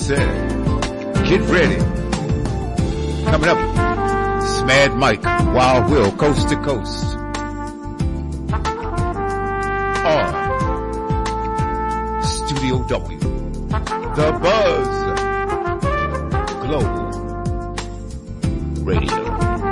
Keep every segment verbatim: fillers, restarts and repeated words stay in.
said, get ready. Coming up, it's Mad Mike, Wild Will, Coast to Coast. On Studio W, The Buzz Global Radio.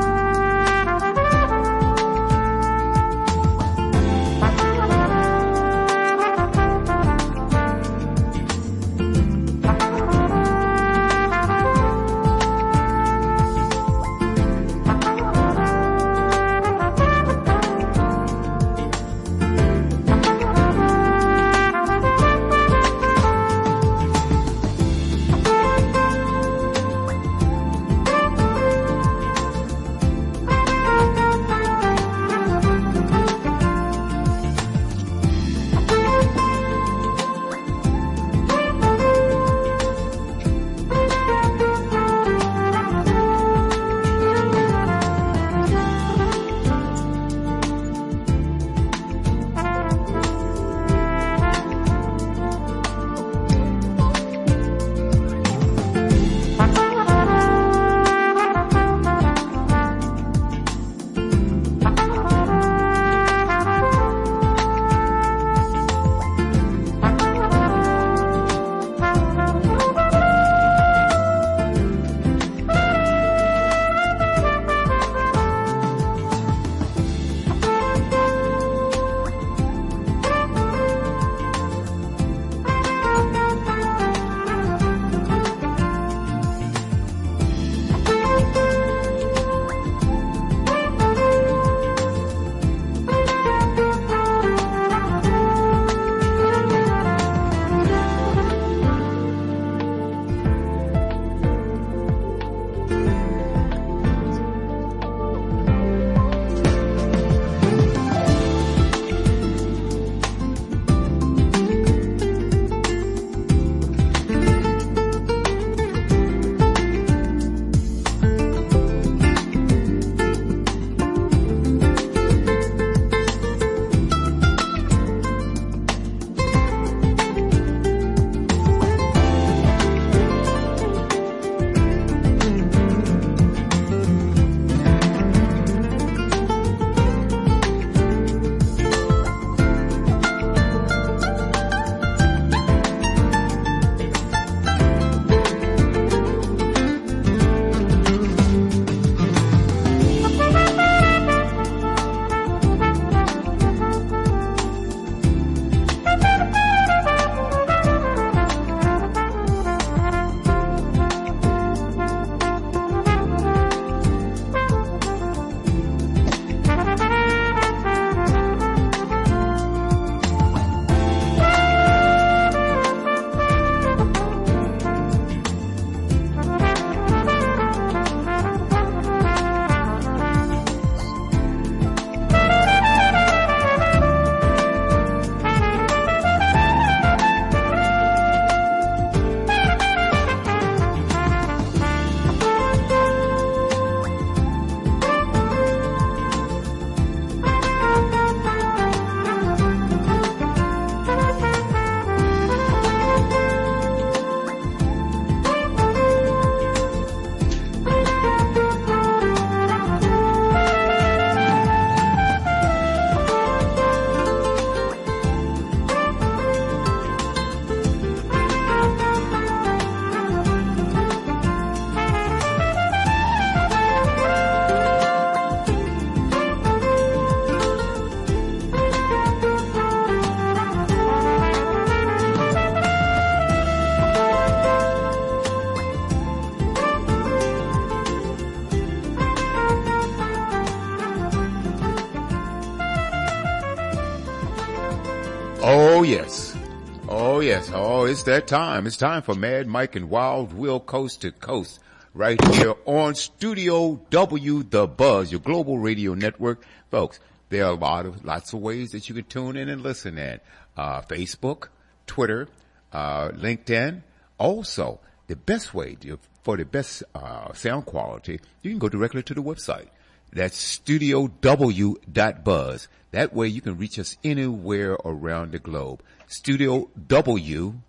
Oh, yes. Oh, yes. Oh, it's that time. It's time for Mad Mike and Wild Will Coast to Coast right here on Studio W, The Buzz, your global radio network. Folks, there are a lot of, lots of ways that you can tune in and listen at. Uh, Facebook, Twitter, uh, LinkedIn. Also, the best way to, for the best, uh, sound quality, you can go directly to the website. That's studio w dot buzz. That way you can reach us anywhere around the globe. studio w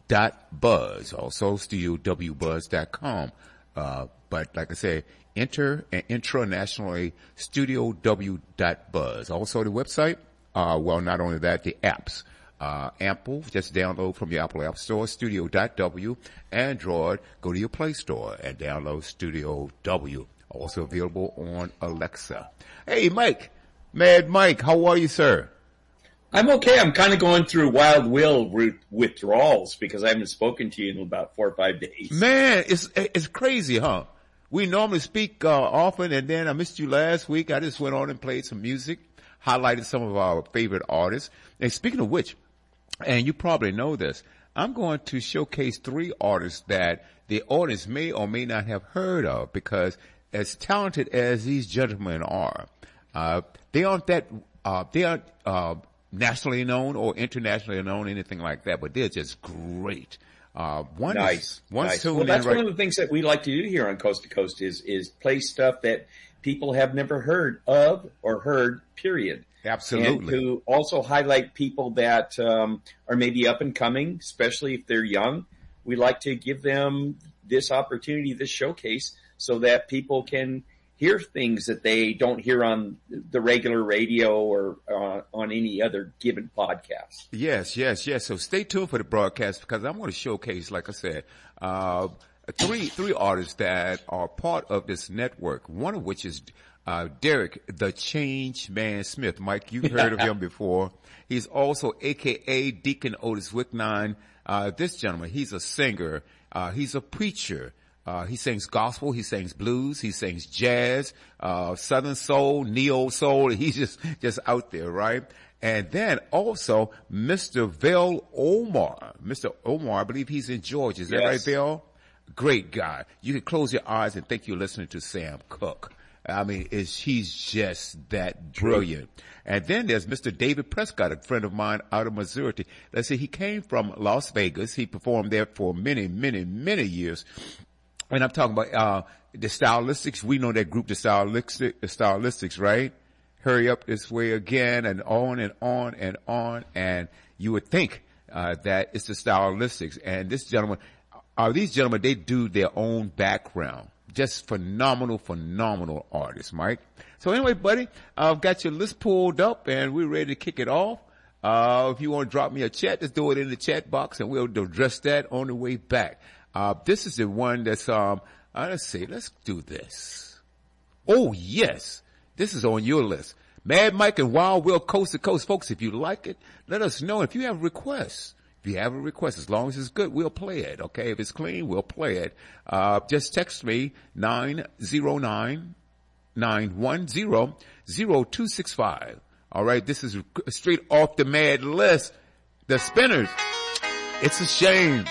dot buzz. Also, studio w buzz dot com. Uh, but like I said, enter and internationally, studio w dot buzz. Also, the website, uh, well, not only that, the apps. Uh, Apple, just download from your Apple App Store, studio dot w. Android, go to your Play Store and download Studio W. Also available on Alexa. Hey, Mike. Mad Mike, how are you, sir? I'm okay. I'm kind of going through Wild Will withdrawals because I haven't spoken to you in about four or five days. Man, it's it's crazy, huh? We normally speak uh, often, and then I missed you last week. I just went on and played some music, highlighted some of our favorite artists. And speaking of which, and you probably know this, I'm going to showcase three artists that the audience may or may not have heard of, because as talented as these gentlemen are, uh, they aren't that, uh, they aren't, uh, nationally known or internationally known, anything like that, but they're just great. Uh, one nice. Is, one's nice. Well, that's right. one of the things that we like to do here on Coast to Coast is, is play stuff that people have never heard of or heard, period. Absolutely. And to also highlight people that um, are maybe up and coming, especially if they're young. We like to give them this opportunity, this showcase, so that people can hear things that they don't hear on the regular radio or uh, on any other given podcast. Yes, yes, yes. So stay tuned for the broadcast, because I'm going to showcase, like I said, uh, three three artists that are part of this network, one of which is Uh, Derek, the Change Man Smith. Mike, you've heard of him before. He's also A K A Deacon Otis Wicknine. Uh, this gentleman, he's a singer. Uh, he's a preacher. Uh, he sings gospel. He sings blues. He sings jazz, uh, southern soul, neo soul. He's just, just out there, right? And then also Mister Vel Omar. Mister Omar, I believe he's in Georgia. Is that yes. right, Vel? Great guy. You can close your eyes and think you're listening to Sam Cooke. I mean, it's, he's just that brilliant. And then there's Mister David Prescott, a friend of mine out of Missouri. Let's see, he came from Las Vegas. He performed there for many, many, many years. And I'm talking about, uh, the Stylistics. We know that group, the Stylistics, the Stylistics, right? Hurry Up This Way Again, and on and on and on. And you would think, uh, that it's the Stylistics. And this gentleman, uh, these gentlemen, they do their own background. Just phenomenal, phenomenal artists, Mike. So anyway, buddy, I've got your list pulled up and we're ready to kick it off. Uh, if you want to drop me a chat, just do it in the chat box and we'll address that on the way back. Uh, this is the one that's, um, uh, let's see, let's do this. Oh, yes. This is on your list. Mad Mike and Wild Will Coast to Coast. Folks, if you like it, let us know. If you have requests, if you have a request, as long as it's good, we'll play it, okay? If it's clean, we'll play it. Uh, just text me nine zero nine, nine one zero, zero two six five. All right, this is straight off the Mad list. The Spinners. It's a shame.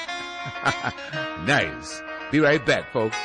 Nice. Be right back, folks.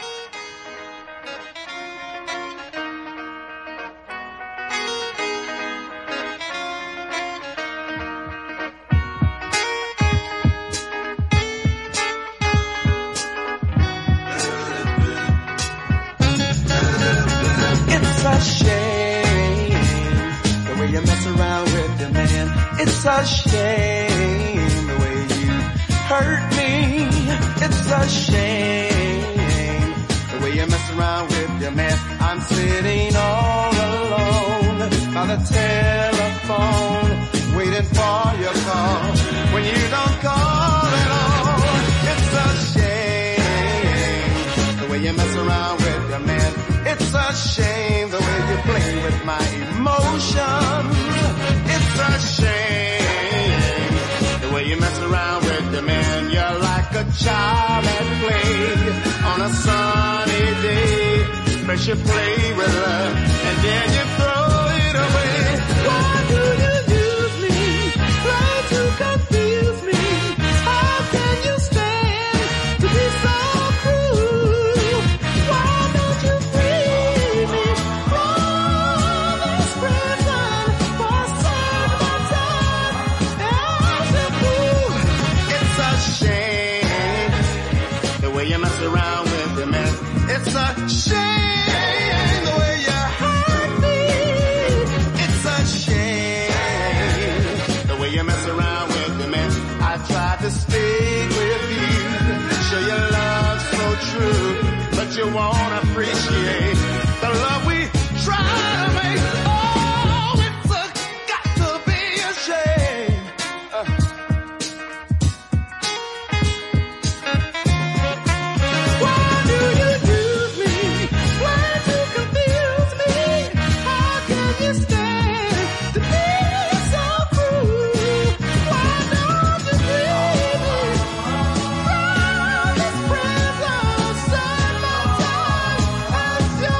It's a shame the way you hurt me. It's a shame the way you mess around with your man. I'm sitting all alone by the telephone, waiting for your call. When you don't call at all, it's a shame the way you mess around with your man. It's a shame the way you play with my emotions. It's a shame the way you mess around with the man. You're like a child at play on a sunny day. First you play with love and then you throw it away. Why do you use me? Try to confuse me. How can you stand to be so cruel? Why don't you free me from this prison for certain time? As a fool, it's a shame the way you mess around with the man. It's a shame the way you hurt me. It's a shame the way you mess around with the man. I tried to speak with true, but you won't appreciate the love we try to make. Oh, it's a, got to be a shame. Uh. Why do you use me? Why do you confuse me? How can you stand to be so cruel? Why don't you free me from this prison? Set my time as your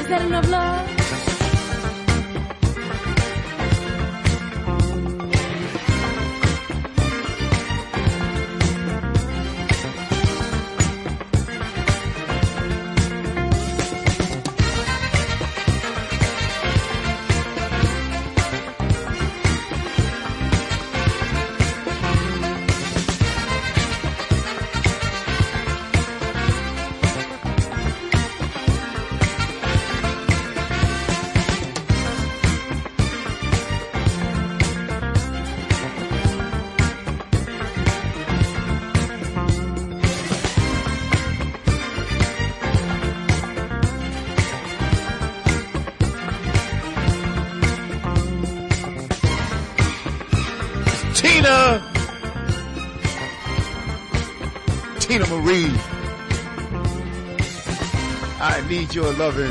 Is that enough love? Tina Marie, I need your loving.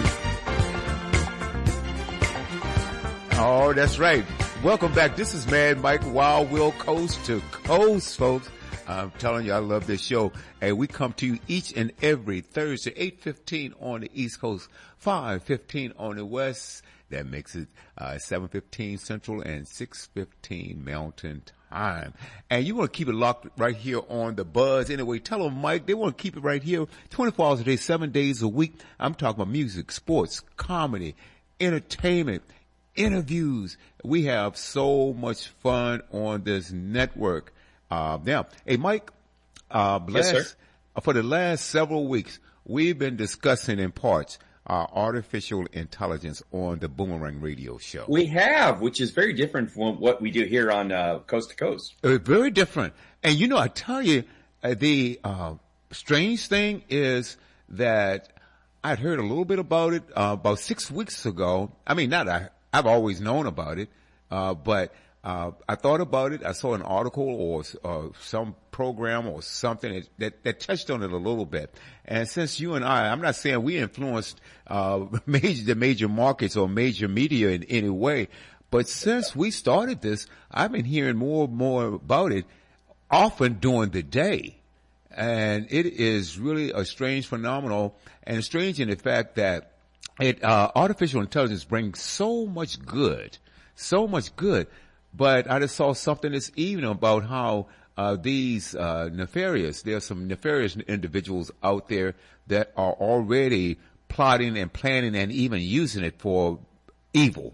Oh, that's right. Welcome back. This is Mad Mike Wild Will, coast to coast, folks. I'm telling you, I love this show. And we come to you each and every Thursday, eight fifteen on the East Coast, five fifteen on the West. That makes it uh seven fifteen Central and six fifteen Mountain Time. And you want to keep it locked right here on the Buzz. Anyway, tell them, Mike, they want to keep it right here twenty-four hours a day, seven days a week. I'm talking about music, sports, comedy, entertainment, interviews. We have so much fun on this network. Uh, now, hey, Mike, uh, yes, last, sir. for the last several weeks, we've been discussing in parts uh, artificial intelligence on the Boomerang Radio Show. We have, which is very different from what we do here on uh, Coast to Coast. Uh, very different. And you know, I tell you, uh, the uh, strange thing is that I'd heard a little bit about it uh, about six weeks ago. I mean, not I, I've always known about it, uh, but uh, I thought about it. I saw an article or uh, some program or something that, that, that touched on it a little bit. And since you and I, I'm not saying we influenced uh, major the major markets or major media in any way, but since we started this, I've been hearing more and more about it, often during the day. And it is really a strange phenomenon, and strange in the fact that it uh, artificial intelligence brings so much good, so much good. But I just saw something this evening about how uh these uh nefarious, there are some nefarious individuals out there that are already plotting and planning and even using it for evil.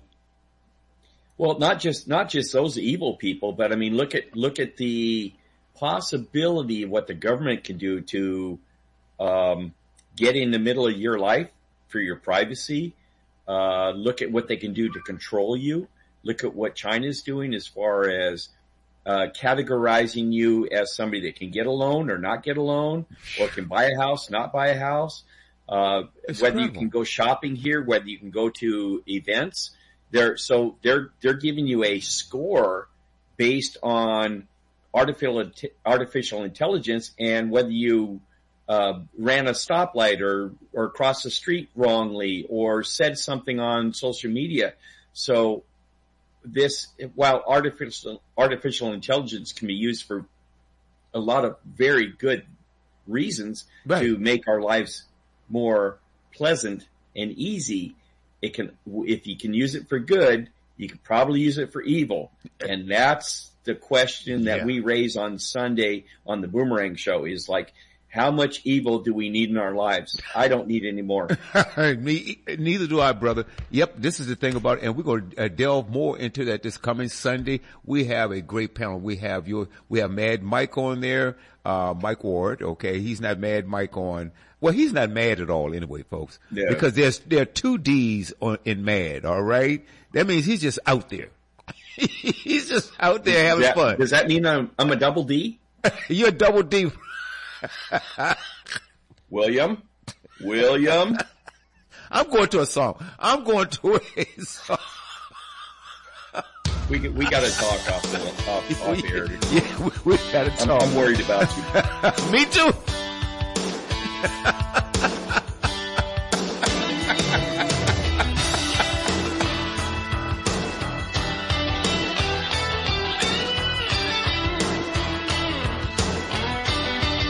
Well, not just not just those evil people, but I mean, look at look at the possibility of what the government can do to um get in the middle of your life for your privacy. Uh look at what they can do to control you. Look at what China's doing as far as uh categorizing you as somebody that can get a loan or not get a loan, or can buy a house, not buy a house, uh It's whether incredible. you can go shopping here, whether you can go to events. They're so they're they're giving you a score based on artificial artificial intelligence and whether you uh ran a stoplight or or crossed the street wrongly or said something on social media. So this, while artificial artificial intelligence can be used for a lot of very good reasons, Right. to make our lives more pleasant and easy, it can, if you can use it for good, you can probably use it for evil. And that's the question that Yeah. we raise on Sunday on the Boomerang Show, is like, how much evil do we need in our lives? I don't need any more. Me, neither do I, brother. Yep, this is the thing about it, and we're going to uh, delve more into that this coming Sunday. We have a great panel. We have your, we have Mad Mike on there, uh, Mike Ward. Okay, he's not Mad Mike on. Well, he's not mad at all, anyway, folks. Yeah. Because there's there are two D's on, in Mad. All right, that means he's just out there. He's just out there having That- fun. Does that mean I'm, I'm a double D? You're a double D. William? William? I'm going to a song. I'm going to a song. We we got to talk off the off, off air. Yeah, we, we got to I'm, talk. I'm worried about you. Me too.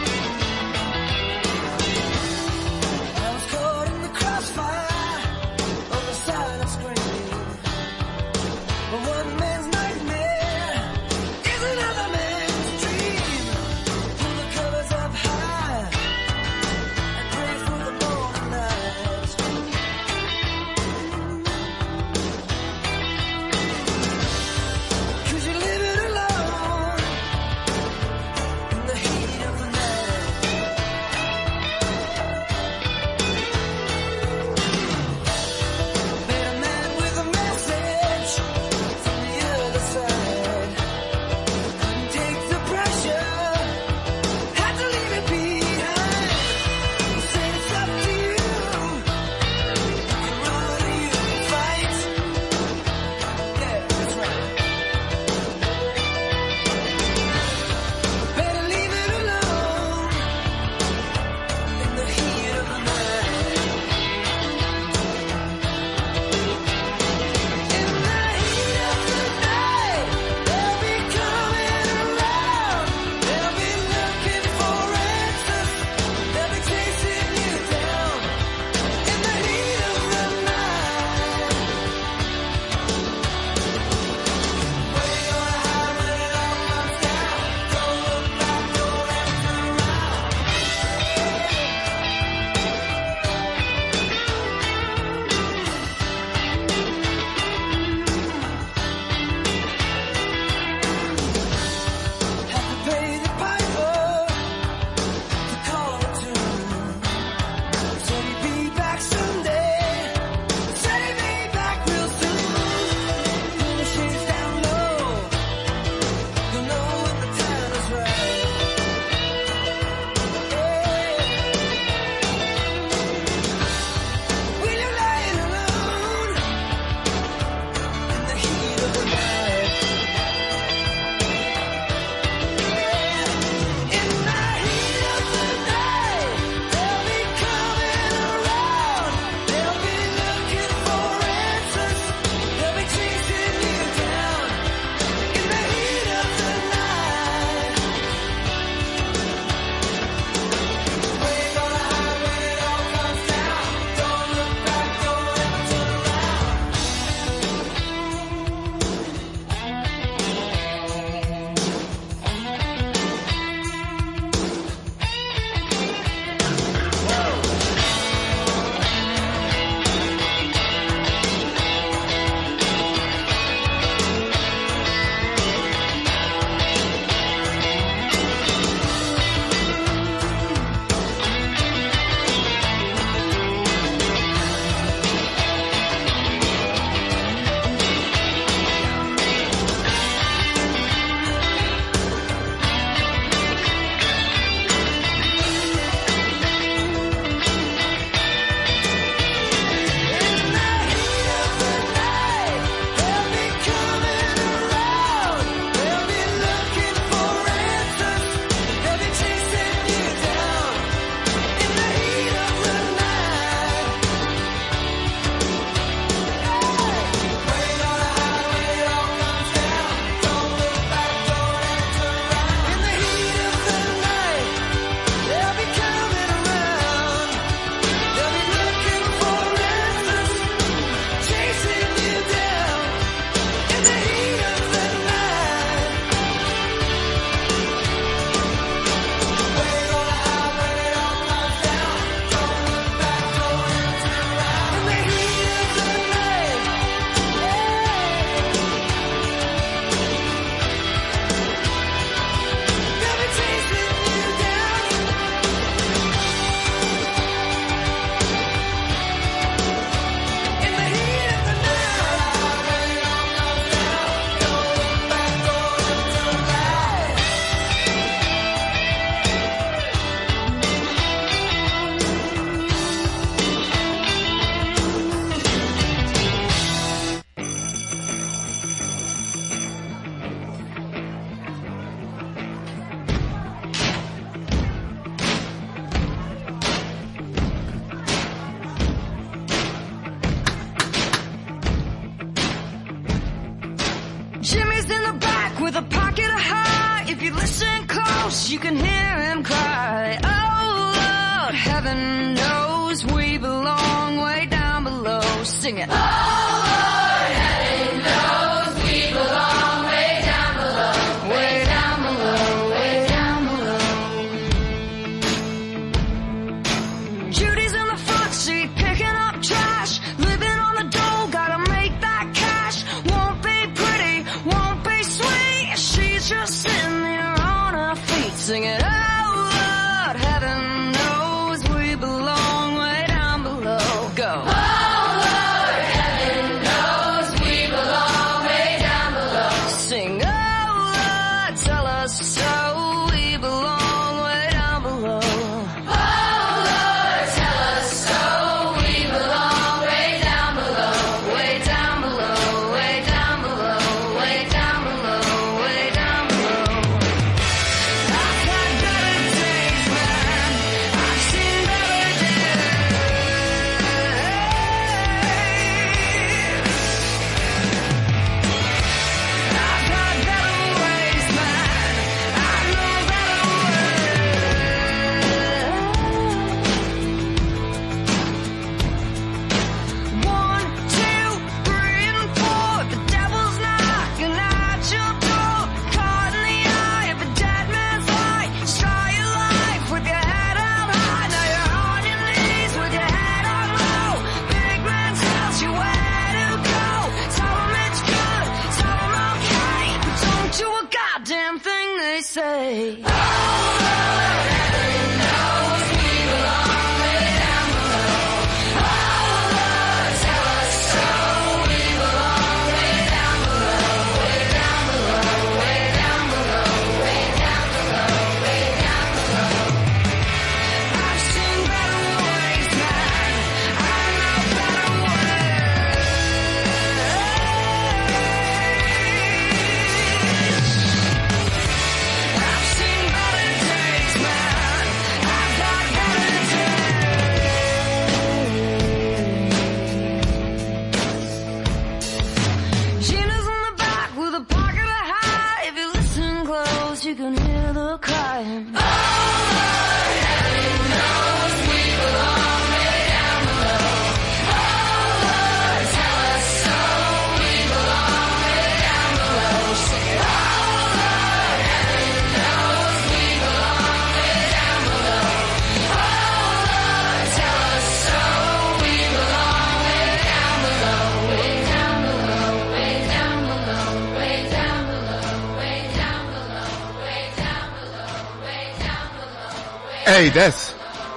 I was caught in the crossfire, close, you can hear him cry. Oh Lord, heaven knows we belong way down below. Sing it. Oh Lord, heaven knows we belong way down below. Way down below, way down below. Judy's in the front seat picking up trash, living on the dole, gotta make that cash. Won't be pretty, won't be sweet, she's just sitting there on her feet singing. Oh Lord, heaven knows we belong way down below. Go. Oh Lord, heaven knows we belong way down below. Sing. Oh Lord, tell us so, we belong way down below. Oh Lord, tell us so, we belong way down below. Way down below, way down below, way down below, way down below. I've had better days, man. I've seen better days. I've had better ways, man. I know better ways. One, two, three, and four. The devil's knocking at your door. Caught in the eye of a dead man's eye. Try your life with your head held high. Now you're on your knees with your head on low. Big man tells you where to go. Tell him it's good, tell him okay, but don't do a goddamn thing they say. Oh Lord, heaven knows we belong way down below. Oh Lord, tell us so, we belong way down below. Way down below, way down below, way down below, way down below. I've seen better ways, man. I know better ways. I've seen better days, man. I've got better days. Gina's on the back with a pocket of high. If you listen close, you can hear the crying. Oh Lord, heaven knows we belong way down below. Oh Lord, tell us so, we belong way down below. Sing it. Oh Lord, heaven knows we belong way down below. Oh Lord, tell us so, we belong way down below. Way down below, way down below, way down below, way down below, way down below, way down below. Hey, that's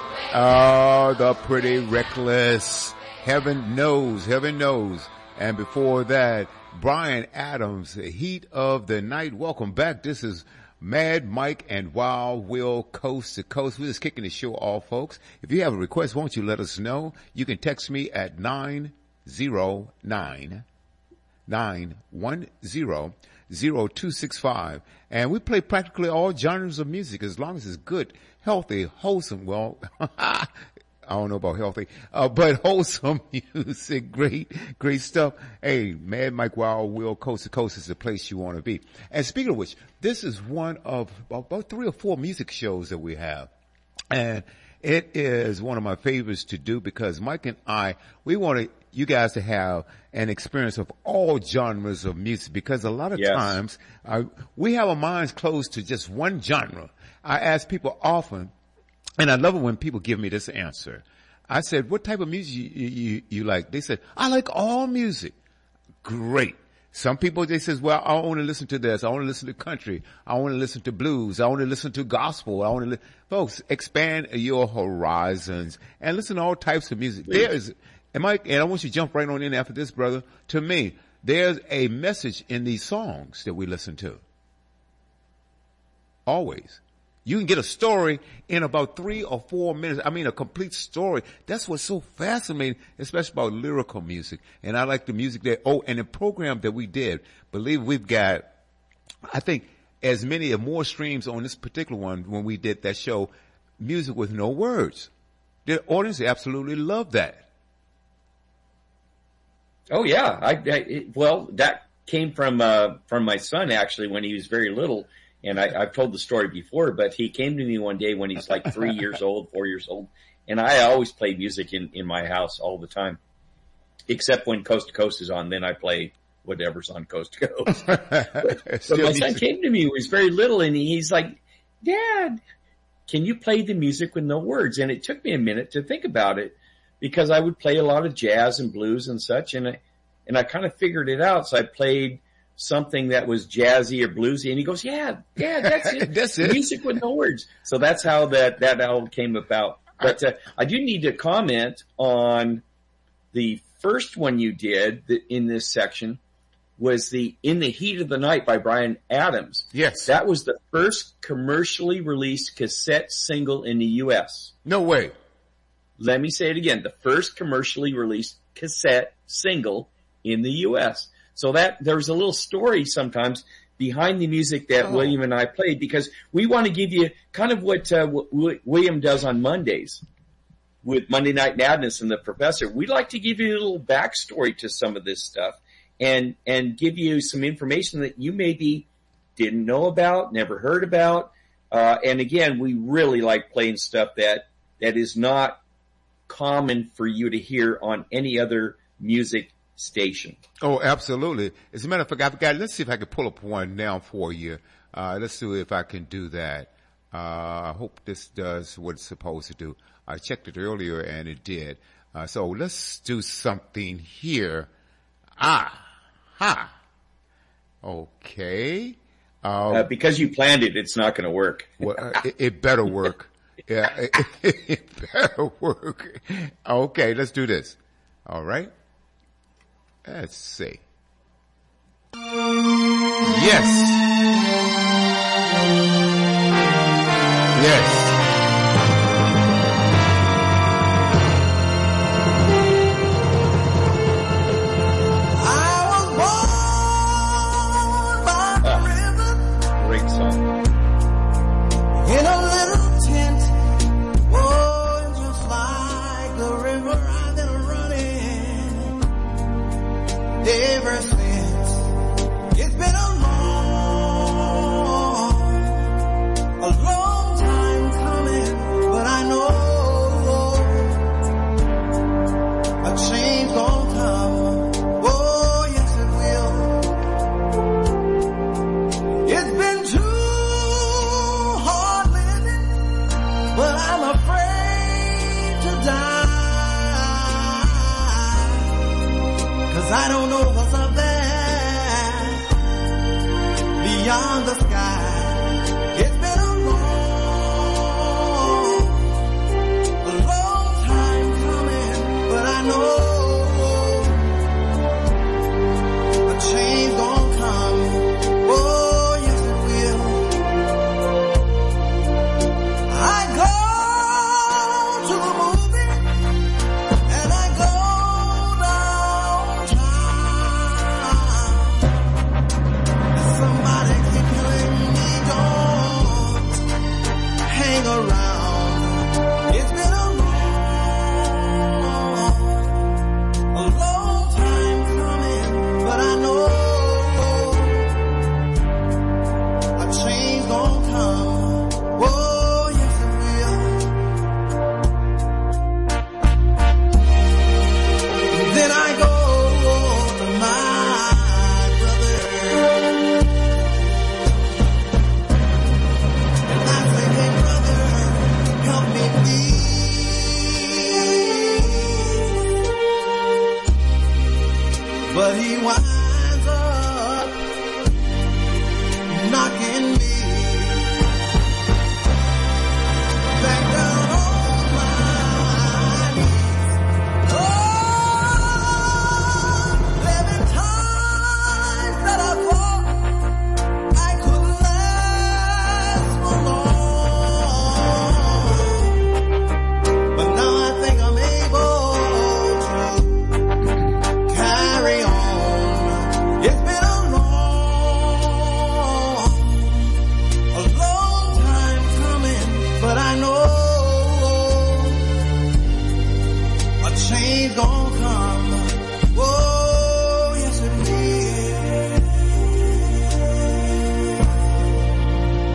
uh the Pretty Reckless. Heaven knows, heaven knows. And before that, Bryan Adams, the Heat of the Night. Welcome back. This is Mad Mike and Wild Will, Coast to Coast. We're just kicking the show off, folks. If you have a request, won't you let us know? You can text me at nine zero nine nine one zero zero two six five. And we play practically all genres of music as long as it's good, healthy, wholesome. Well, I don't know about healthy, uh, but wholesome music. Great, great stuff. Hey, Mad Mike Wild Will, Coast to Coast is the place you want to be. And speaking of which, this is one of about three or four music shows that we have. And it is one of my favorites to do because Mike and I, we want to, you guys to have an experience of all genres of music because a lot of Yes. times uh, we have our minds closed to just one genre. I ask people often, and I love it when people give me this answer. I said, what type of music you, you, you like? They said, I like all music. Great. Some people, they says, well, I want to listen to this. I want to listen to country. I want to listen to blues. I want to listen to gospel. I want to li-. Folks, expand your horizons and listen to all types of music. Please. There is, and Mike, and I want you to jump right on in after this, brother. To me, there's a message in these songs that we listen to. Always. You can get a story in about three or four minutes. I mean, a complete story. That's what's so fascinating, especially about lyrical music. And I like the music that, oh, and the program that we did, believe we've got, I think, as many or more streams on this particular one when we did that show, music with no words. The audience absolutely loved that. Oh yeah, I, I it, well that came from uh from my son actually when he was very little, and I, I've told the story before, but he came to me one day when he's like three years old, four years old, and I always play music in, in my house all the time, except when Coast to Coast is on, then I play whatever's on Coast to Coast. But, but my son came to me when he was very little, and he's like, Dad, can you play the music with no words? And it took me a minute to think about it, because I would play a lot of jazz and blues and such, and I, and I kind of figured it out. So I played something that was jazzy or bluesy, and he goes, yeah, yeah, that's it. That's it. Music with no words. So that's how that, that all came about. But uh, I do need to comment on the first one you did in this section, was the In the Heat of the Night by Bryan Adams. Yes. That was the first commercially released cassette single in the U S. No way. Let me say it again. The first commercially released cassette single in the U S. So that there was a little story sometimes behind the music that oh. William and I played, because we want to give you kind of what uh, w- William does on Mondays with Monday Night Madness and the Professor. We like to give you a little backstory to some of this stuff and and give you some information that you maybe didn't know about, never heard about. Uh, and again, we really like playing stuff that that is not common for you to hear on any other music station. Oh, absolutely. As a matter of fact, I've got, let's see if I can pull up one now for you. Uh, let's see if I can do that. Uh, I hope this does what it's supposed to do. I checked it earlier and it did. Uh, so let's do something here. Ah, ha. Okay. Uh, uh, because you planned it, it's not going to work. Well, uh, it, it better work. Yeah, it, it better work. Okay, let's do this. All right. Let's see. Yes. Yes. I was born by the Ah, river great song. in a little tent. Oh, just like the river I've been running ever since. It's been a long, a long time coming, but I know a change gon' come. Oh, yes it will. It's been too hard living, but I'm afraid to die, 'cause I don't know what's up there beyond the sky. It's been a long, a long time coming, but I know a change gon' come. Oh, yes it will. I go to the movie and I go downtown. Somebody keep telling me don't hang around. It's been a long, a long time coming, but I know a change gon' come. Oh, yes it will. Then I go to my brother and I say, hey brother, help me please. But he winds up knocking me back down on my knees. Oh, there been times that I thought I could last for long, but now I think I'm able to carry on. It's been a long, a long time coming, but I know a change gon' come. Oh, yes it will.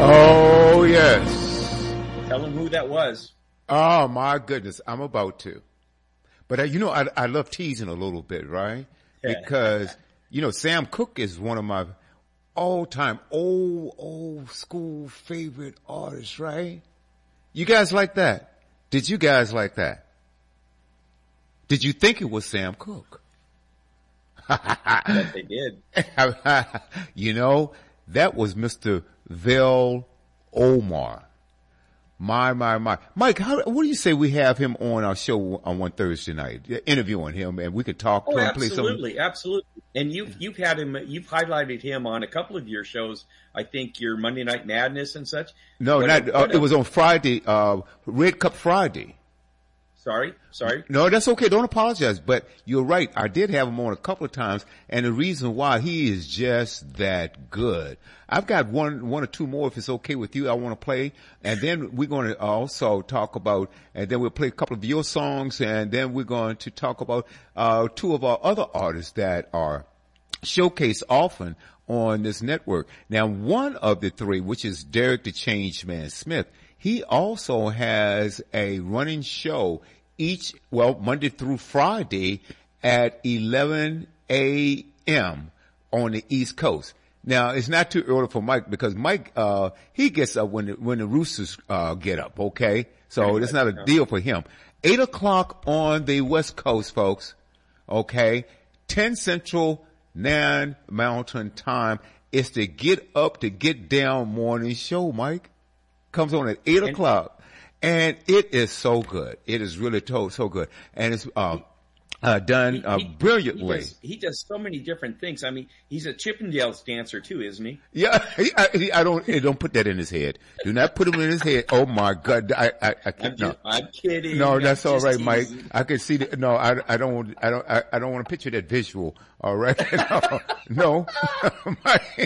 Oh, yes. Tell them who that was. Oh, my goodness. I'm about to. But, uh, you know, I, I love teasing a little bit, right? Because, you know, Sam Cooke is one of my all-time, old, old school favorite artists, right? You guys like that? Did you guys like that? Did you think it was Sam Cooke? Yes, they did. You know, that was Mister Vel Omar. My, my, my. Mike, how, what do you say we have him on our show on one Thursday night, interviewing him, and we could talk oh, to him, play some. Absolutely, absolutely. And you've, you've had him, you've highlighted him on a couple of your shows. I think your Monday Night Madness and such. No, what not, a, uh, a, it was on Friday, uh, Red Cup Friday. Sorry, sorry. No, that's okay. Don't apologize. But you're right. I did have him on a couple of times, and the reason why, he is just that good. I've got one, one or two more, if it's okay with you, I want to play, and then we're going to also talk about, and then we'll play a couple of your songs, and then we're going to talk about uh two of our other artists that are showcased often on this network. Now, one of the three, which is Derek the Changeman Smith, he also has a running show each, well, Monday through Friday at eleven a.m. on the East Coast. Now, it's not too early for Mike because Mike, uh, he gets up when the, when the Roosters, uh, get up, okay? So it's not a deal for him. Eight o'clock on the West Coast, folks, okay? ten Central, nine Mountain Time. It's the Get Up to Get Down morning show, Mike. Comes on at eight o'clock, and it is so good. It is really to- so good, and it's uh, uh done uh, he, he, brilliantly. He does, he does so many different things. I mean, he's a Chippendales dancer too, isn't he? Yeah, he, I, he, I don't. Don't put that in his head. Do not put him in his head. Oh my God, I, I, I can't. I'm, just, no. I'm kidding. No, I'm that's all right, teasing. Mike. I can see that. No, I, I don't. I don't. I, I don't want to picture that visual. All right. No, no. Mike,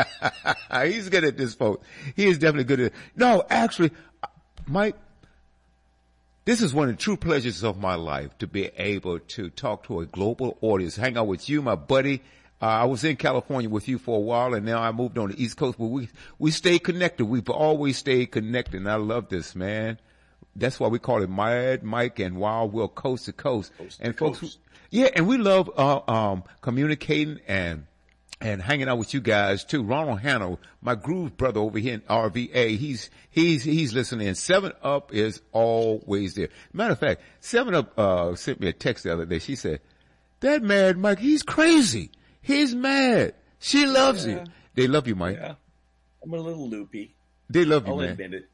he's good at this, folks. He is definitely good at it. No, actually, Mike, this is one of the true pleasures of my life, to be able to talk to a global audience, hang out with you, my buddy. Uh, I was in California with you for a while, and now I moved on the East Coast, but we, we stay connected. We've always stayed connected, and I love this, man. That's why we call it Mad Mike and Wild Will Coast to Coast. Coast to and folks, coast. yeah, and we love, uh, um, communicating and, and hanging out with you guys too. Ronald Hanna, my groove brother over here in R V A, he's, he's, he's listening. Seven Up is always there. Matter of fact, Seven Up, uh, sent me a text the other day. She said, that Mad Mike, he's crazy. He's mad. She loves yeah. you. They love you, Mike. Yeah. I'm a little loopy. They love you, I'll man. admit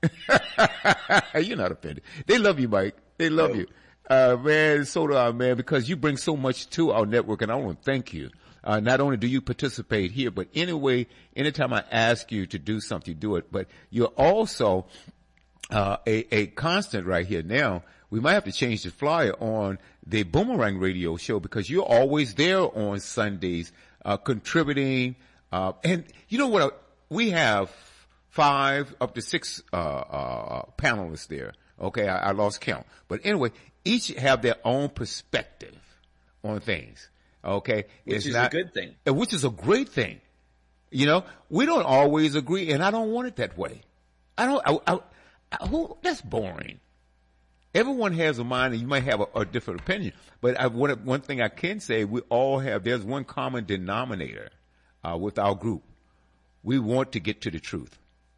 it. You're not offended. They love you, Mike. They love No. you. Uh, man, so do I, man, because you bring so much to our network, and I want to thank you. Uh, not only do you participate here, but anyway, anytime I ask you to do something, you do it. But you're also, uh, a, a constant right here now. We might have to change the flyer on the Boomerang Radio Show because you're always there on Sundays, uh, contributing. Uh, and you know what? We have five up to six, uh, uh, panelists there. Okay. I, I lost count. But anyway, each have their own perspective on things. Okay. Which it's is not, a good thing. Which is a great thing. You know, we don't always agree, and I don't want it that way. I don't, I, I, I, who, that's boring. Everyone has a mind, and you might have a, a different opinion. But I, one, one thing I can say, we all have, there's one common denominator, uh, with our group. We want to get to the truth.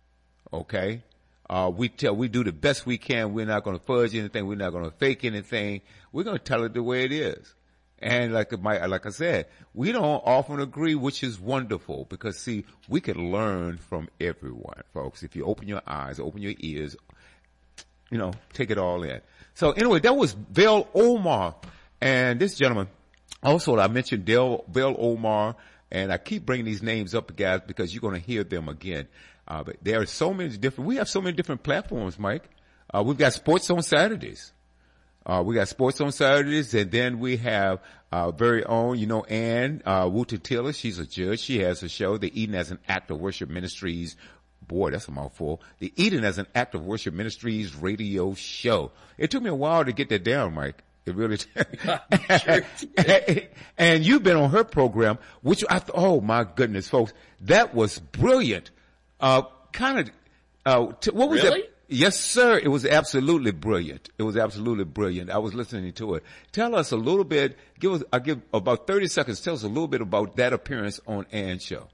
Okay? Uh, we tell, we do the best we can. We're not going to fudge anything. We're not going to fake anything. We're going to tell it the way it is. And like my, like I said, we don't often agree, which is wonderful because see, we can learn from everyone, folks. If you open your eyes, open your ears, you know, take it all in. So anyway, that was Vel Omar, and this gentleman. Also, I mentioned Del, Vel Omar, and I keep bringing these names up, guys, because you're going to hear them again. Uh, but there are so many different. We have so many different platforms, Mike. Uh, we've got sports on Saturdays. Uh, we got sports on Saturdays, and then we have our very own, you know, Ann, uh, Wooten Taylor. She's a judge. She has a show, the Eden as an Act of Worship Ministries. Boy, that's a mouthful. The Eden as an Act of Worship Ministries radio show. It took me a while to get that down, Mike. It really did. and, and you've been on her program, which I thought, oh my goodness, folks, that was brilliant. Uh, kind of, Uh, t- what was Really? that? Yes, sir. It was absolutely brilliant. It was absolutely brilliant. I was listening to it. Tell us a little bit. Give us. I give about thirty seconds. Tell us a little bit about that appearance on Ann's show.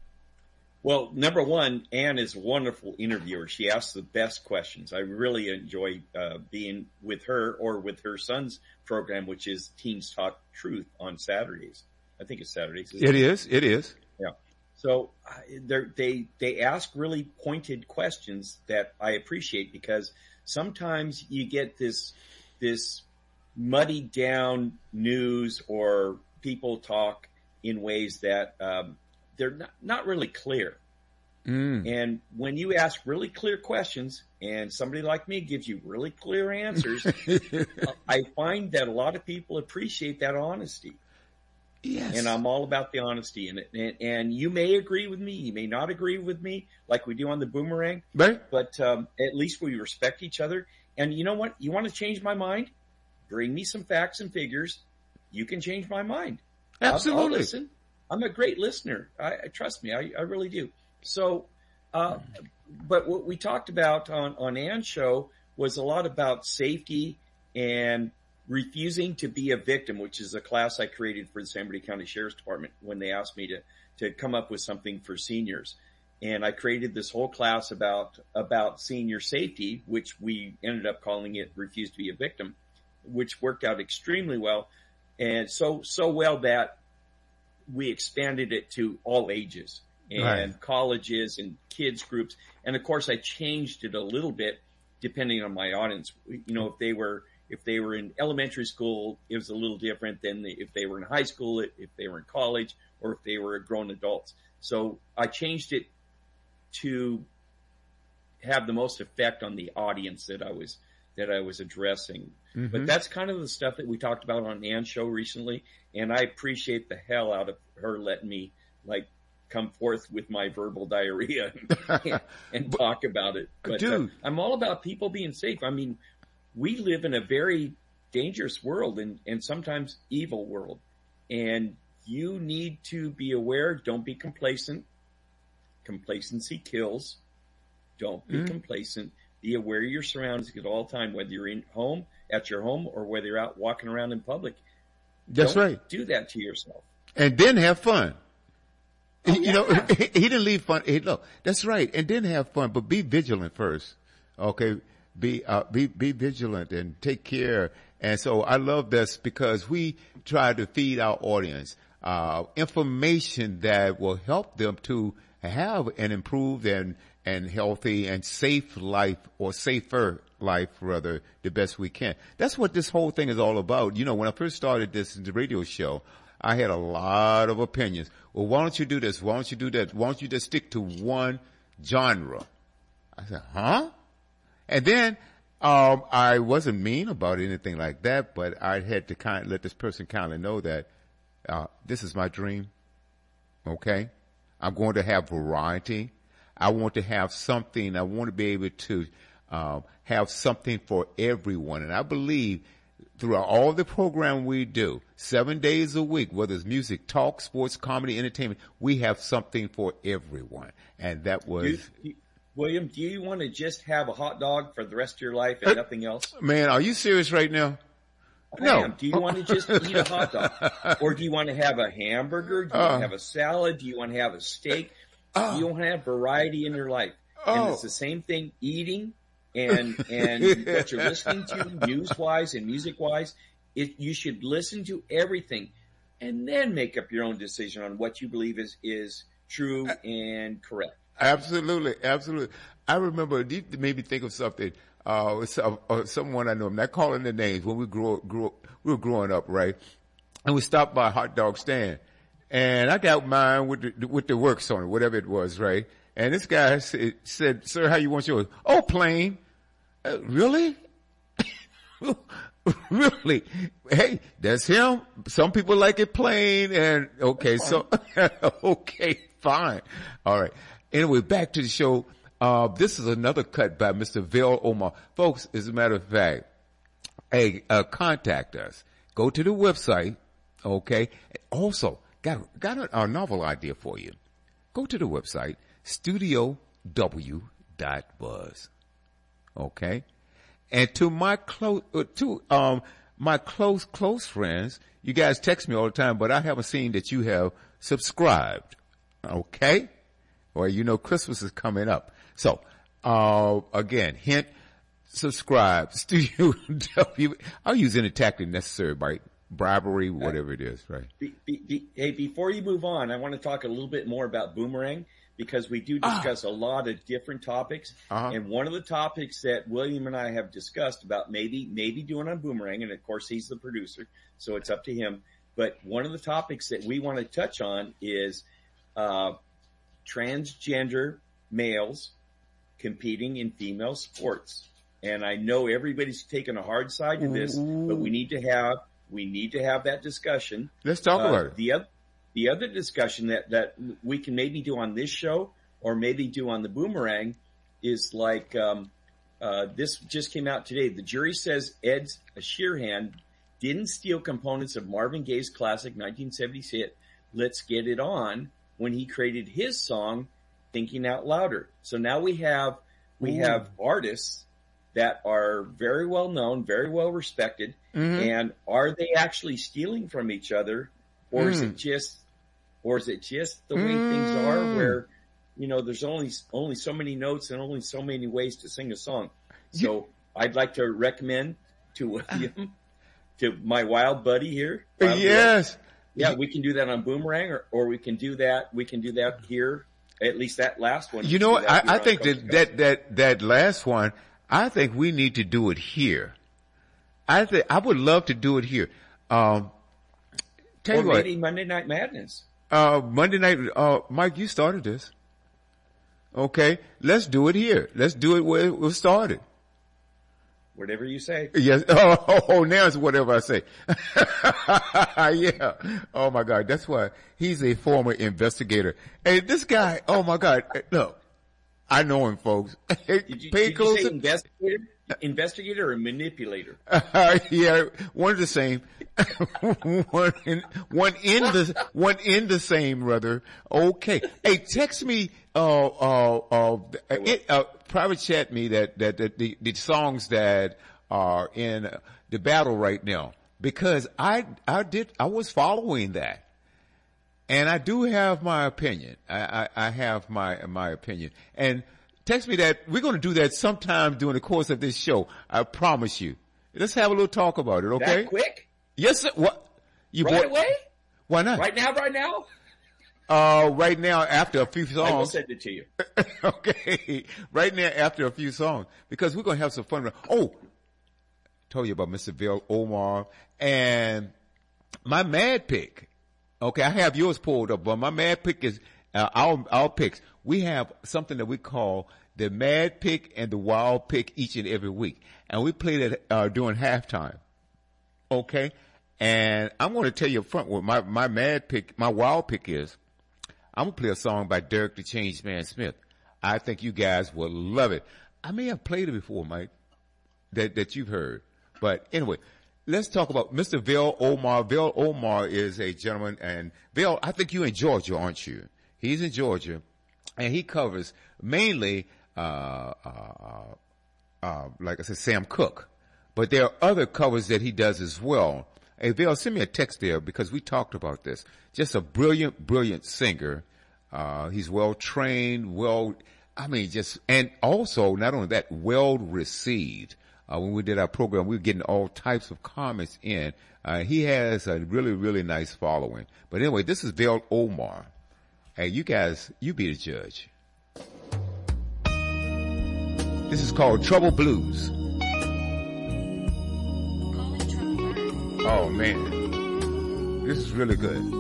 Well, number one, Ann is a wonderful interviewer. She asks the best questions. I really enjoy uh, being with her or with her son's program, which is Teens Talk Truth on Saturdays. I think it's Saturdays. It is. It is. Yeah. So uh, they're- they they ask really pointed questions that I appreciate, because sometimes you get this this muddied down news or people talk in ways that um, they're not, not really clear. Mm. And when you ask really clear questions and somebody like me gives you really clear answers, I find that a lot of people appreciate that honesty. Yes. And I'm all about the honesty in it. And, and you may agree with me, you may not agree with me, like we do on the Boomerang, Right. but um, at least we respect each other. And you know what? You want to change my mind? Bring me some facts and figures. You can change my mind. I'll- I'll Absolutely. listen. I'm a great listener. I, I trust me. I, I really do. So, uh, but what we talked about on, on Ann's show was a lot about safety and refusing to be a victim, which is a class I created for the San Bernardino County Sheriff's Department when they asked me to, to come up with something for seniors. And I created this whole class about, about senior safety, which we ended up calling it Refuse to be a Victim, which worked out extremely well. And so, so well that we expanded it to all ages and Right. colleges and kids groups. And of course I changed it a little bit depending on my audience. You know, if they were, if they were in elementary school, it was a little different than the, if they were in high school, if they were in college, or if they were grown adults. So I changed it to have the most effect on the audience that I was, that I was addressing. Mhm. But that's kind of the stuff that we talked about on Ann's show recently. And I appreciate the hell out of her letting me like come forth with my verbal diarrhea and, and talk about it. But uh, Dude. I'm all about people being safe. I mean, we live in a very dangerous world and, and sometimes evil world. And you need to be aware. Don't be complacent. Complacency kills. Don't be Mhm. complacent. Be aware of your surroundings at all time, whether you're in home, at your home, or whether you're out walking around in public. That's Don't right. do that to yourself. And then have fun. Oh, you know, yeah. he didn't leave fun. He, no, that's right. And then have fun, but be vigilant first. Okay. Be, uh, be, be vigilant and take care. And so I love this because we try to feed our audience, uh, information that will help them to have an improved and, and healthy and safe life, or safer life rather, the best we can. That's what this whole thing is all about. You know, when I first started this the radio show, I had a lot of opinions. Well, why don't you do this? Why don't you do that? Why don't you just stick to one genre? I said, huh? And then, um, I wasn't mean about anything like that, but I had to kind of let this person kind of know that, uh, this is my dream. Okay. I'm going to have variety. I want to have something. I want to be able to, um, have something for everyone. And I believe throughout all the program we do, seven days a week, whether it's music, talk, sports, comedy, entertainment, we have something for everyone. And that Do, was, do- William, do you want to just have a hot dog for the rest of your life and Uh, nothing else? man, are you serious right now? I No. am. Do you want to just eat a hot dog? Or do you want to have a hamburger? Do you want Uh. to have a salad? Do you want to have a steak? Uh. Do you want to have variety in your life? Oh. And it's the same thing eating and, and what you're listening to news-wise and music-wise. It, you should listen to everything and then make up your own decision on what you believe is, is true and correct. Absolutely, absolutely. I remember, you made me think of something. Uh, some, uh, someone I know, I'm not calling their names, when we grew, grew, we were growing up, right? And we stopped by a hot dog stand. And I got mine with the, with the works on it, whatever it was, right? And this guy said, said sir, how you want yours? Oh, plain. Uh, really? Really? Hey, that's him. Some people like it plain and, okay, so, okay, fine. All right. Anyway, back to the show. Uh, this is another cut by Mister Vail Omar. Folks, as a matter of fact, hey, uh, contact us. Go to the website, okay? Also, got, got a, a novel idea for you. Go to the website, studio w dot buzz. Okay? And to my close, uh, to, um, my close, close friends, you guys text me all the time, but I haven't seen that you have subscribed. Okay? Well, you know Christmas is coming up. So, uh, again, hint, subscribe. Studio W. I'll use any tactic necessary, right? Bribery, whatever it is, right? Be, be, be, hey, before you move on, I want to talk a little bit more about Boomerang because we do discuss ah. a lot of different topics. Uh-huh. And one of the topics that William and I have discussed about maybe, maybe doing on Boomerang, and of course he's the producer, so it's up to him. But one of the topics that we want to touch on is, uh, transgender males competing in female sports. And I know everybody's taking a hard side to this, Ooh. but we need to have, we need to have that discussion. Let's talk uh, about it. The other, the other discussion that, that we can maybe do on this show or maybe do on the Boomerang is like, um, uh, this just came out today. The jury says Ed Sheeran didn't steal components of Marvin Gaye's classic nineteen seventies hit, Let's Get It On, when he created his song, Thinking Out Louder. So now we have, we Ooh. have artists that are very well known, very well respected, mm-hmm. and are they actually stealing from each other, or mm. is it just, or is it just the way mm. things are, where you know there's only only so many notes and only so many ways to sing a song? So you, I'd like to recommend to William, to my wild buddy here. Wild yes, buddy. yeah, we can do that on Boomerang, or or we can do that. We can do that here. At least that last one. You know, I, I think that, that that that last one. I think we need to do it here. I think I would love to do it here. Um, tell or you what, maybe Monday Night Madness. Uh, Monday night. Uh, Mike, you started this. Okay, let's do it here. Let's do it where it was started. Whatever you say. Yes. Oh, oh, oh now it's whatever I say. Yeah. Oh my God, that's why he's a former investigator. Hey, this guy. Oh my God, look. I know him, folks. Did you, Pay did close you say investigator, investigator or manipulator? Uh, yeah, one the same. one in, one in the, one in the same, brother. Okay. Hey, text me, uh, uh, uh, it, uh, private chat me that, that, that the, the songs that are in the battle right now. Because I, I did, I was following that. And I do have my opinion. I, I, I have my, my opinion. And text me that. We're going to do that sometime during the course of this show. I promise you. Let's have a little talk about it, okay? That quick? Yes, sir. What? You right bought, away? Why not? Right now, right now? Uh, right now after a few songs. I will send it to you. Okay. Right now after a few songs. Because we're going to have some fun. Oh, told you about Mister Bill Omar and my mad pick. Okay, I have yours pulled up, but my mad pick is uh, our our picks. We have something that we call the mad pick and the wild pick each and every week, and we play that uh, during halftime. Okay, and I'm going to tell you up front what my my mad pick, my wild pick is. I'm gonna play a song by Derek the Change Man Smith. I think you guys will love it. I may have played it before, Mike, that that you've heard, but anyway. Let's talk about Mister Bill Omar. Bill Omar is a gentleman, and Bill, I think you're in Georgia, aren't you? He's in Georgia, and he covers mainly, uh, uh, uh, like I said, Sam Cooke. But there are other covers that he does as well. Hey, Bill, send me a text there because we talked about this. Just a brilliant, brilliant singer. Uh, he's well trained, well, I mean, just, and also, not only that, well received. Uh, when we did our program, we were getting all types of comments in. Uh, he has a really, really nice following. But anyway, this is Bill Omar. Hey, you guys, you be the judge. This is called Trouble Blues. Oh man, this is really good.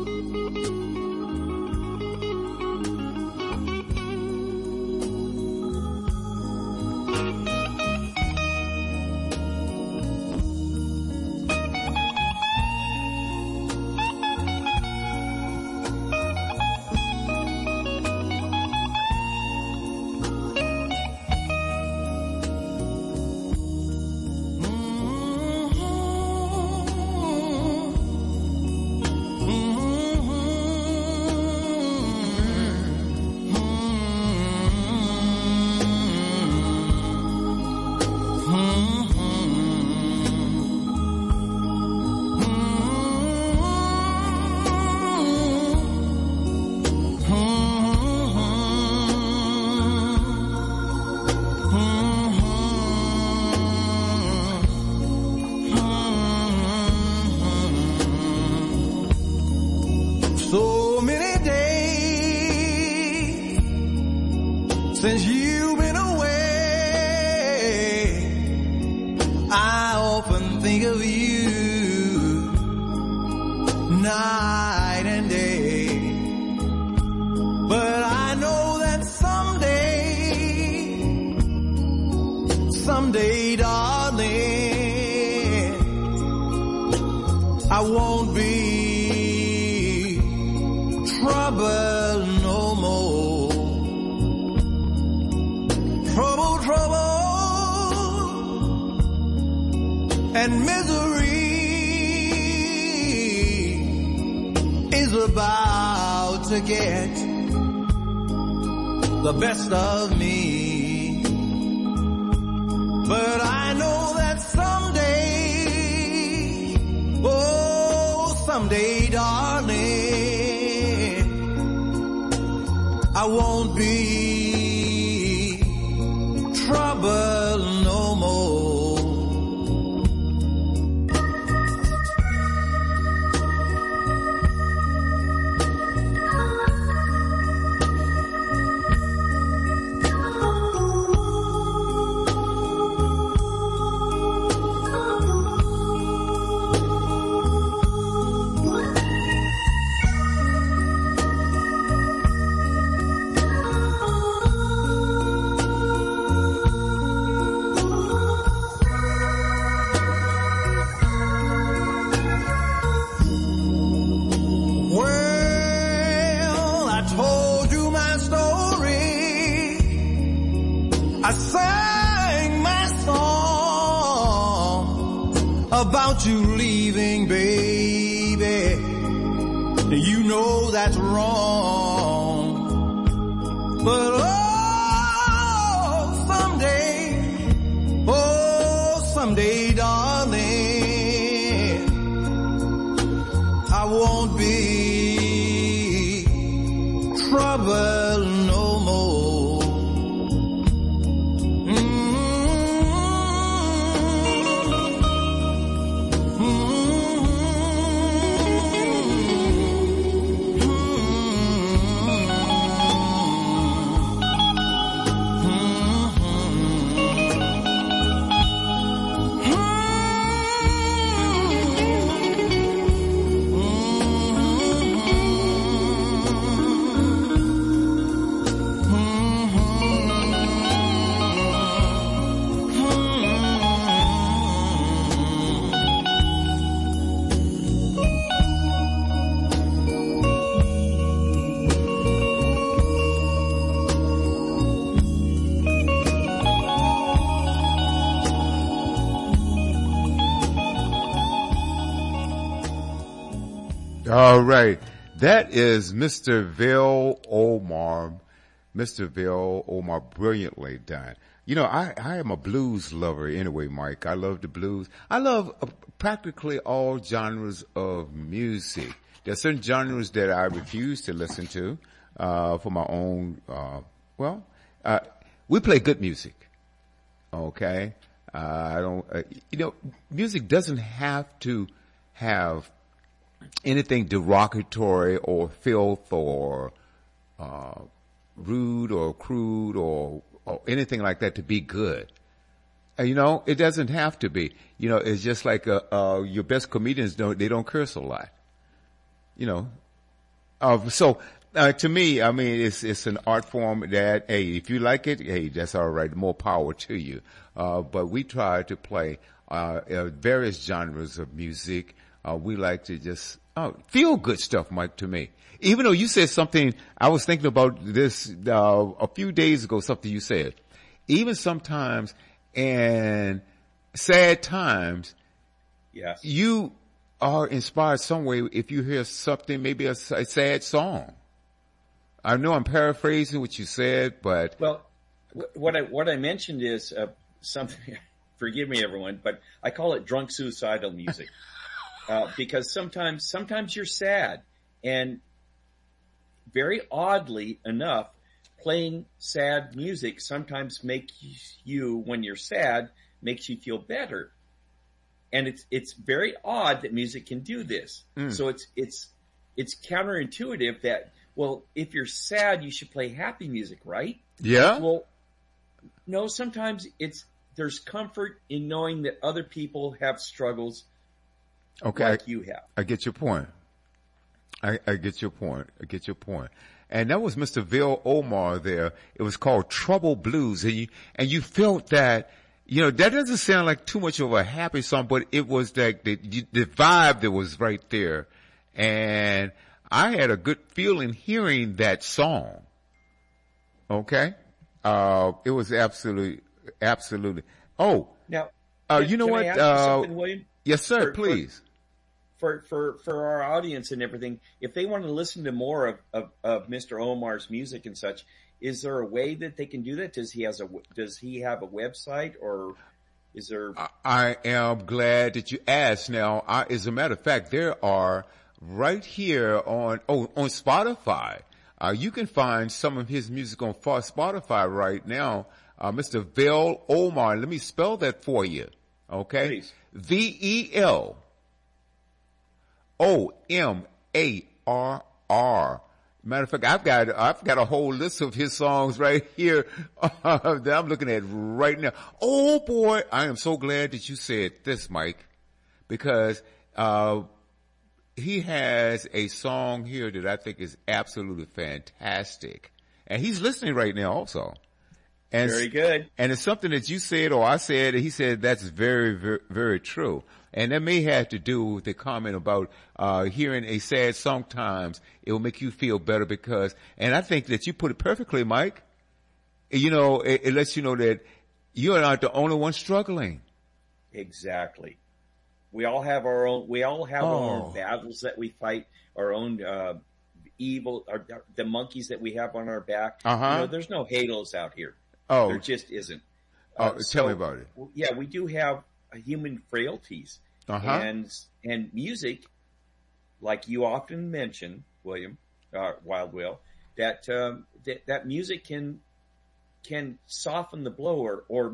Mm-hmm. of you night and day. But I know that someday, someday, darling, I won't be troubled no more. Trouble, trouble, and misery is about to get the best of me. But I know that someday, oh, someday, darling, I won't be troubled no more. I sang my song about you leaving, baby. You know that's wrong. But oh, someday, oh, someday, darling, I won't be troubled no more. All right. That is Mister Ville Omar. Mister Ville Omar, brilliantly done. You know, I, I am a blues lover anyway, Mike. I love the blues. I love uh, practically all genres of music. There are certain genres that I refuse to listen to, uh, for my own, uh, well, uh, we play good music. Okay. Uh, I don't, uh, you know, music doesn't have to have anything derogatory or filth or uh rude or crude or, or anything like that to be good. Uh, you know, it doesn't have to be. You know, it's just like uh, uh your best comedians don't they don't curse a lot. You know, uh, so uh, to me, I mean, it's it's an art form that hey, if you like it, hey, that's all right. More power to you. Uh, but we try to play uh, uh various genres of music. Uh, we like to just, oh, feel good stuff, Mike, to me. Even though you said something, I was thinking about this, uh, a few days ago, something you said. Even sometimes in sad times, yes, you are inspired some way if you hear something, maybe a, a sad song. I know I'm paraphrasing what you said, but. Well, what I, what I mentioned is, uh, something, forgive me everyone, but I call it drunk suicidal music. Uh, because sometimes, sometimes you're sad, and very oddly enough, playing sad music sometimes makes you, when you're sad, makes you feel better. And it's, it's very odd that music can do this. Mm. So it's, it's, it's counterintuitive that, well, if you're sad, you should play happy music, right? Yeah. Well, no, sometimes it's, there's comfort in knowing that other people have struggles Okay. like I, you have. I get your point. I, I get your point. I get your point. And that was Mister Bill Omar there. It was called Trouble Blues. And you, and you felt that, you know, that doesn't sound like too much of a happy song, but it was like the, the vibe that was right there. And I had a good feeling hearing that song. Okay. Uh, it was absolutely, absolutely. Oh, Now, uh, can- you know can what? I ask you Uh, something, William? yes, sir, For- for- please. For, for, for our audience and everything, if they want to listen to more of, of, of Mister Omar's music and such, is there a way that they can do that? Does he has a, does he have a website, or is there? I- I am glad that you asked. Now, I, as a matter of fact, there are right here on, oh, on Spotify. Uh, you can find some of his music on Fa- Spotify right now. Uh, Mister Vel Omar. Let me spell that for you. Okay. Please. V E L O M A R R. Matter of fact, I've got, I've got a whole list of his songs right here uh, that I'm looking at right now. Oh boy, I am so glad that you said this, Mike, because, uh, he has a song here that I think is absolutely fantastic. And he's listening right now also. And Very good. And it's something that you said or I said, and he said that's very, very, very true. And that may have to do with the comment about, uh, hearing a sad sometimes it will make you feel better because, and I think that you put it perfectly, Mike. You know, it, it lets you know that you're not the only one struggling. Exactly. We all have our own, we all have our Oh. own battles that we fight, our own, uh, evil, our, the monkeys that we have on our back. Uh-huh. You know, there's no halos out here. Oh, There just isn't. oh, Uh, tell me about it. w- Yeah, we do have uh, human frailties, Uh-huh. and and music, like you often mention, William, uh, Wild Will, that um, that that music can can soften the blow, or or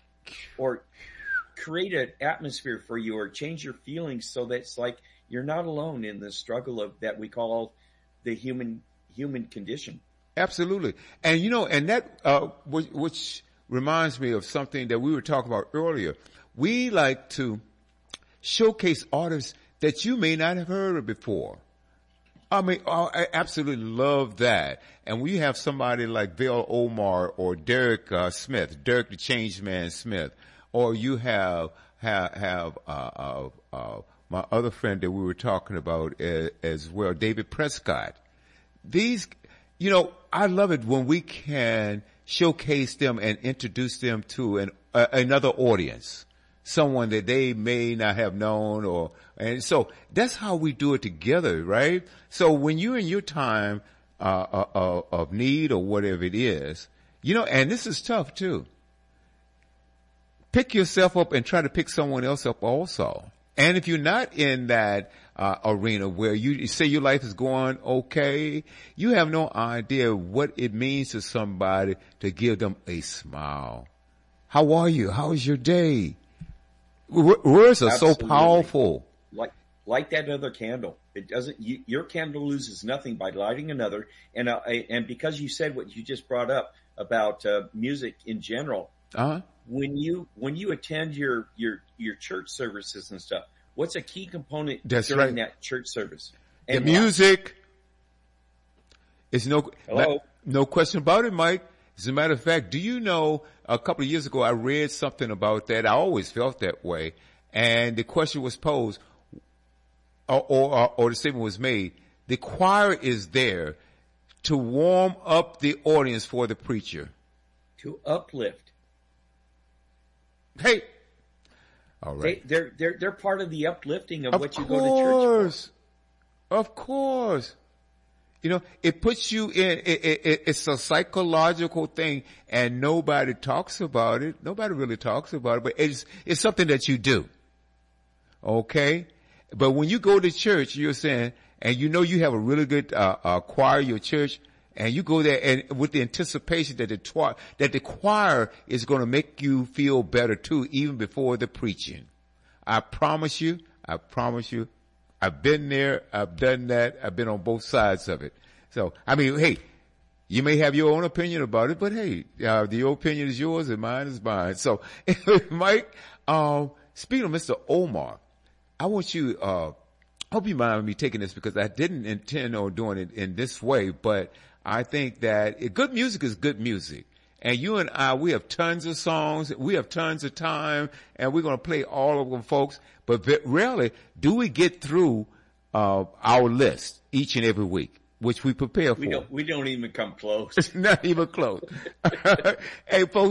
or create an atmosphere for you, or change your feelings, so that it's like you're not alone in the struggle of that we call the human human condition. Absolutely. And you know, and that, uh, which, which reminds me of something that we were talking about earlier. We like to showcase artists that you may not have heard of before. I mean, oh, I absolutely love that. And we have somebody like Bill Omar or Derek uh, Smith, Derek the Changeman Smith, or you have have have uh, uh, uh, my other friend that we were talking about as, as well, David Prescott. These, you know, I love it when we can showcase them and introduce them to an uh, another audience, someone that they may not have known, or and so that's how we do it together, right? So when you're in your time uh, uh, uh, of need or whatever it is, you know, and this is tough too. Pick yourself up and try to pick someone else up also. And if you're not in that uh, arena where you, you say your life is going okay, you have no idea what it means to somebody to give them a smile. How are you? How is your day? W- Words are Absolutely. so powerful. Like, like that other candle. It doesn't, you, your candle loses nothing by lighting another. And, uh, I- and because you said what you just brought up about, uh, music in general, Uh-huh. when you, when you attend your, your, your church services and stuff, what's a key component That's during right. that church service? The And music is no, Hello? no question about it, Mike. As a matter of fact, do you know a couple of years ago I read something about that. I always felt that way. And the question was posed, or, or, or the statement was made, the choir is there to warm up the audience for the preacher. to uplift. Hey. All They, right. they're, they're, they're part of the uplifting of, Of what you go to church for. course. Of course. You know, it puts you in, it, it, it, it's a psychological thing and nobody talks about it. Nobody really talks about it, but it's, it's something that you do. Okay? But when you go to church, you're saying, and you know you have a really good, uh, uh, choir, your church, and you go there and with the anticipation that the twi- that the choir is going to make you feel better too, even before the preaching. I promise you, I promise you, I've been there, I've done that, I've been on both sides of it. So, I mean, hey, You may have your own opinion about it, but hey, uh, your opinion is yours and mine is mine. So, Mike, um, speaking of Mister Omar, I want you, uh, I hope you mind me taking this because I didn't intend on doing it in this way, but I think that it, good music is good music. And you and I, we have tons of songs, we have tons of time, and we're going to play all of them, folks. But rarely do we get through uh, our list each and every week, which we prepare for. We don't, we don't even come close. Not even close. Hey, folks.